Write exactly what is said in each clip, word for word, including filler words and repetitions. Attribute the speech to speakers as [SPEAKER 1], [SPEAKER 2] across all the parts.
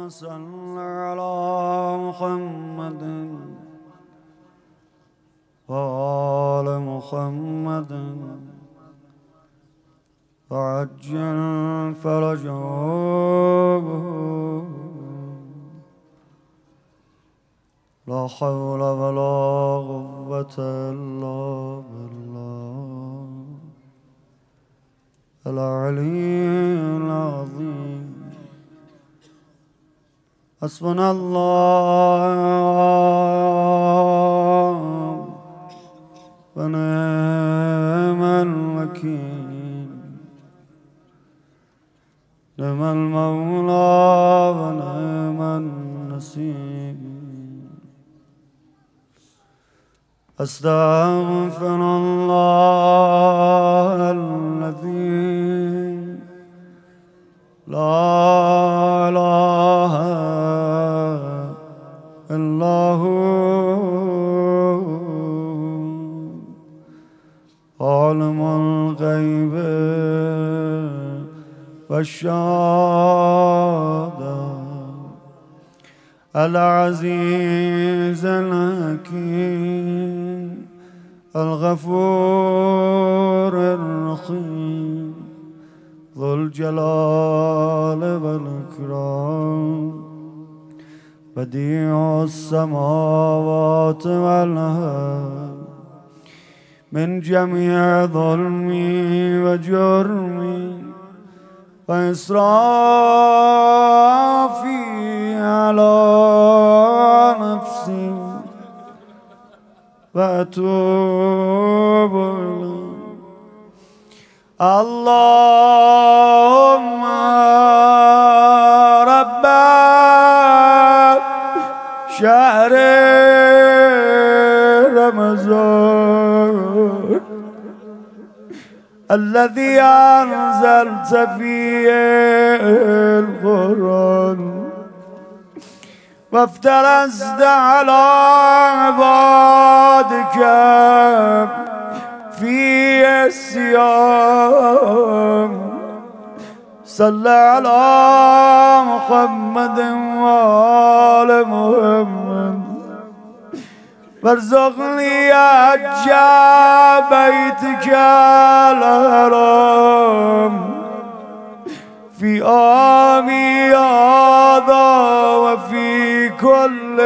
[SPEAKER 1] صل على محمد وآل محمد وعجل فرجهم لا حول ولا قوة إلا بالله العلي العظيم. حسبنا الله ونعم الوكيل، نعم المولى ونعم النصير. أستغفر الله الذي لا إله إلا هو عالم الغيب والشهادة العزيز الحكيم الغفور الرحيم ذو الجلال والإكرام بديع السماوات والأرض من جميع ظلمي وجرمي وإسرافي على نفسي وأتوب إليه. اللهم رب شهر رمضان الذي أنزلت فيه القرآن وافترضت على عبادك فيه الصيام، صل على محمد وآل محمد وارزقني حج بيتك الحرام في عامي هذا وفي كل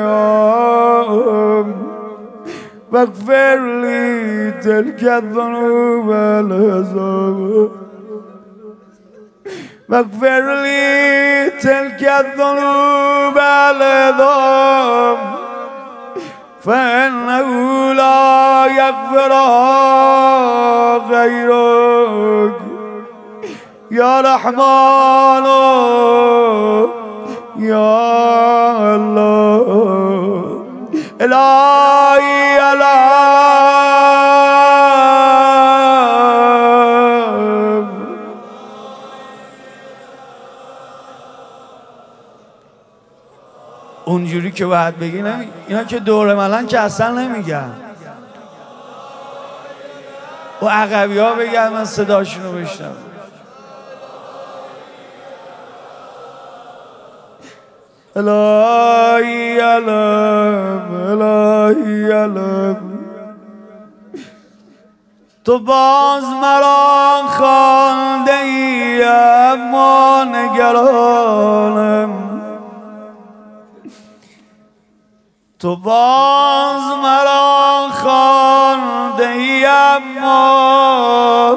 [SPEAKER 1] عام، واغفر لي تلك الذنوب والهزائم، واغفر لي تلك الذنوب والهزائم، فإنه لا يغفرها غيرك يا رحمن يا الله. إلهي العالم اونجوری که باید بگی نمی... اینا که دور ملن که اصلا نمیگن و عقبی ها بگن من صداشونو بشنم. الهی علم الهی علم تو باز مرا خوانده ای اما نگرانم، تو باز مرا خوانده ای اما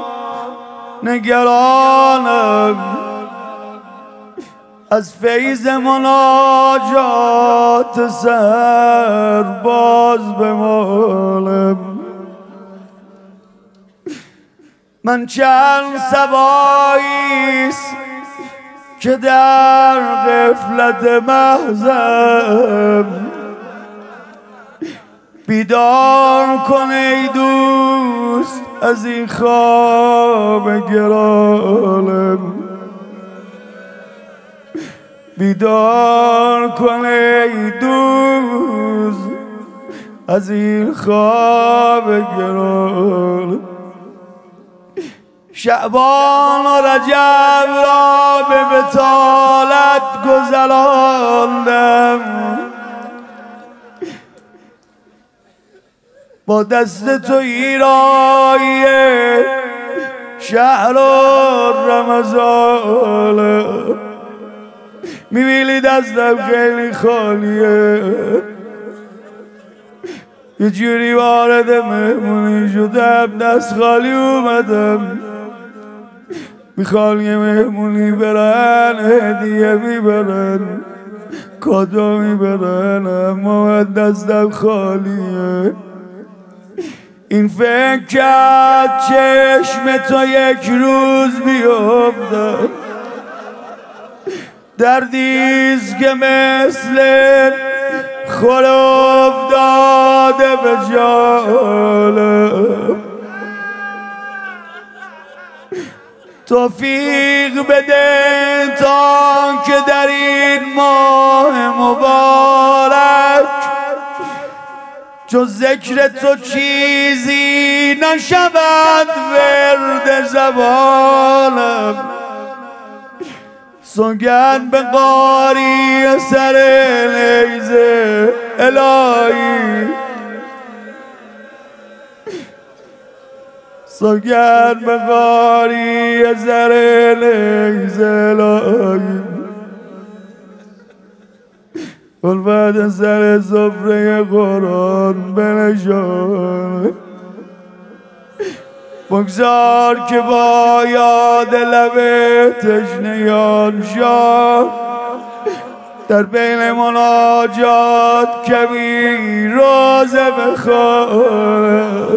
[SPEAKER 1] نگرانم، از فیض مناجات سر باز بمالم. من چند صباییست که در غفلت محضم، بیدار کن ای دوست از این خواب گرانم، بیدار کن ای دوست از این خواب گرانم. شعبان و رجب را به بطالت گذراندم، با دست تو ایرای شهر رمضان. میبینی دستم خیلی خالیه، یه جوری وارد مهمونی شدم دست خالی اومدم. میخوان یه مهمونی برن هدیه میبرن کادو میبرن، اما من دستم خالیه. این فکر کرد چشم تو یک روز بیفتم، دردیست که مثل خور افتاده به جانم. توفیق بده تا که در این ماه مبارک جز ذکر تو چیزی نشود ورد زبانم. سوگند به قاری سر نیزه الهی، سوگند به قاری سر نیزه الهی. الفت سر سفره قرآن بنشان، بگذار که با یاد لب تشنیان شاد در بین مناجات کمی روزه بخوان.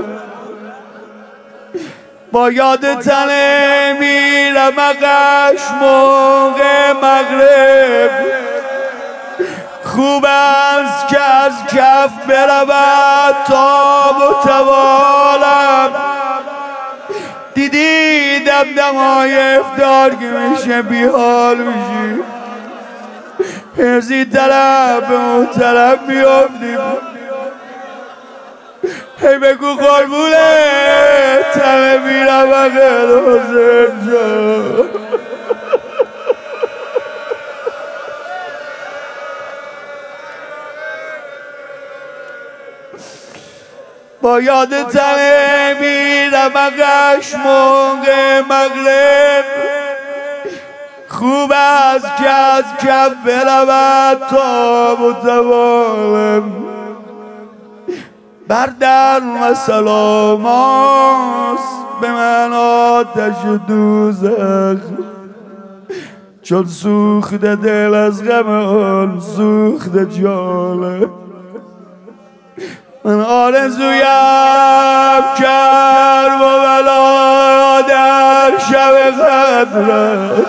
[SPEAKER 1] با یاد تنه میرمقش موقع مغرب، خوب است که از کف برود تاب و توالم. دیدی دمدمای افطار که میشه بیحال میشی، هرزی طرف به اون طرف میافتیم. هی بگو قربونه تنه میرم اگر حسین جان. با یاد تنه میرم اقش موقع مغرب، خوب است که از کف برود تا متوالم. بردن و سلام است به من آتش دوزخ، چون سوخت دل از غم آن سوخت جانم. من آرزویم کرد و بلا در شب قدرت،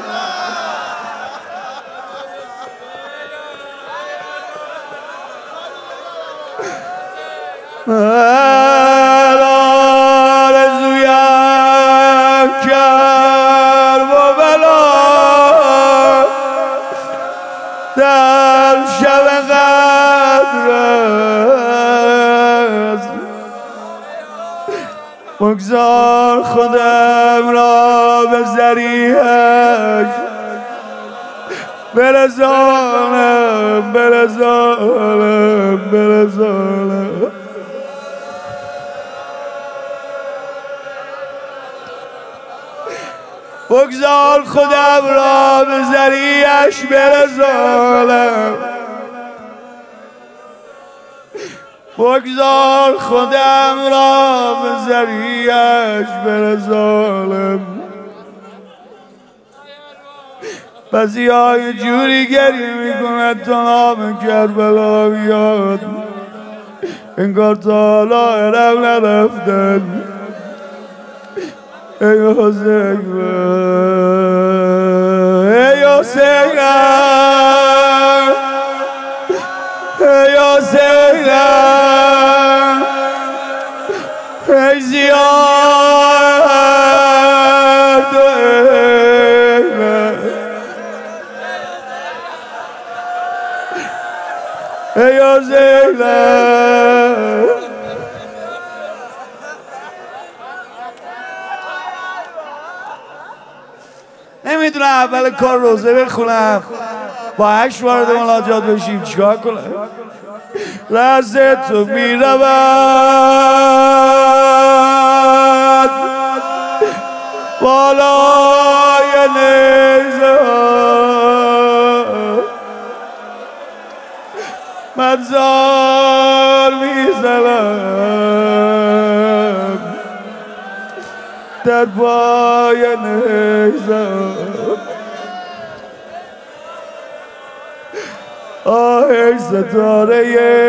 [SPEAKER 1] من آرزویم کرد و بلا در شب قدرت. بگذار خودم را به ذریعش برسانم برسانم برسانم. بگذار خودم را به ذریعش برسانم، بگذار خودم را به ذریعش برسانم. بعضی ها یه جوری گریه میکند تا نام کربلا بیاد، انگار تا حالا ارم نرفتن. ای حسین ای حسین ای حسین ای زیاد ای حسین اول کار روزه بخونم با هشت وارد مناجات بشیم چیکار کنم؟ لحظه تو میرود بالای نیزه من زار میزنم در پای نیزه آه ستاره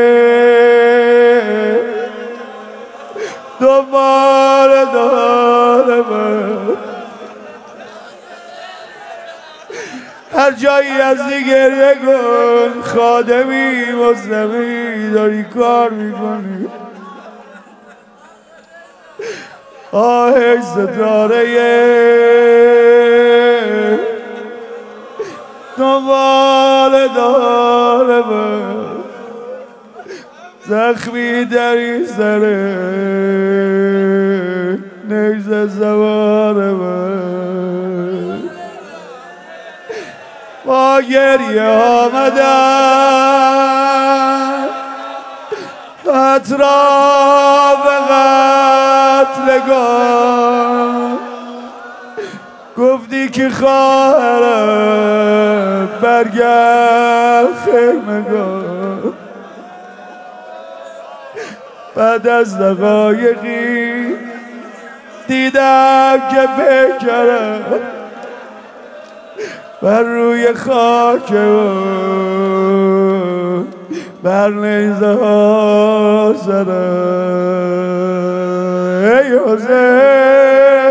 [SPEAKER 1] دوباره داره من هر جایی از گریه کن خادمی مسلمی داری کار میکنی آه ستاره دوباره داره من زخمی در این سره نیزه زوار من با گریه آمدن اطراف قتلگاه گفتی که خواهرم برگرد خیمگاه بعد از دقایقی دیدم که پیکرم بر روی خاک و بر نیزه ها زدم ای حسین